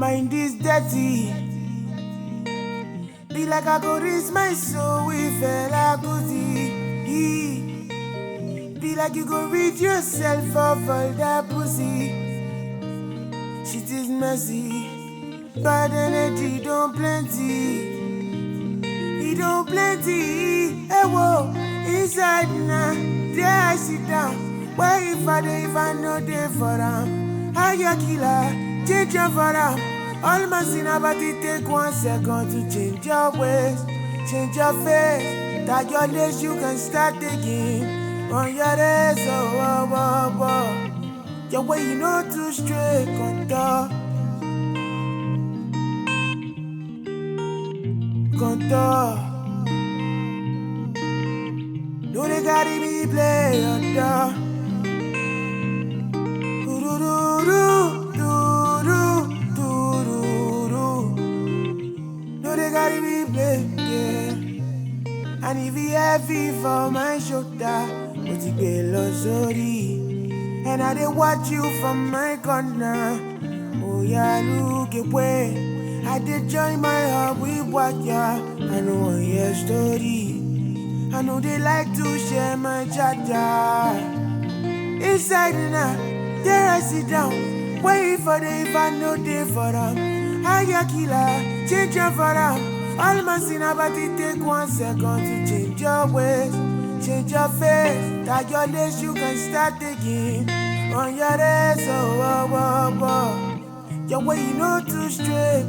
mind is dirty. Be like I go raise my soul with Fela Kuti. Be like you go rid yourself of all that pussy. Shit is messy. Bad energy don't plenty. It don't plenty. Hey whoa, inside now, there I sit down. Why if I know they for them? How you killer, change your for them. All my sin about it take 1 second to change your ways, change your face. That your days you can start again. On your days, oh. Your way you know too straight, contour. No, they gotta be play under. No, they gotta be play, yeah. And if he heavy for my shoulder, but he be sorry. And I they watch you from my corner. Oh yeah, look away. I did join my heart with what ya. I know your story. I know they like to share my chatter. Inside and out, there I sit down. Wait for the if I know they for them. I ya killer, change your for them. All my sin about it take 1 second to change your ways, change your face. That your days you can start again. On your days, oh. Your way you know too straight,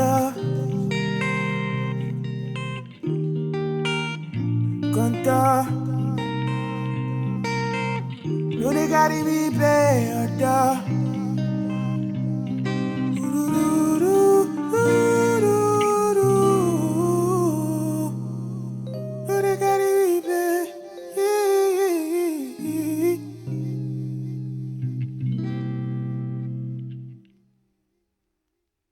contour.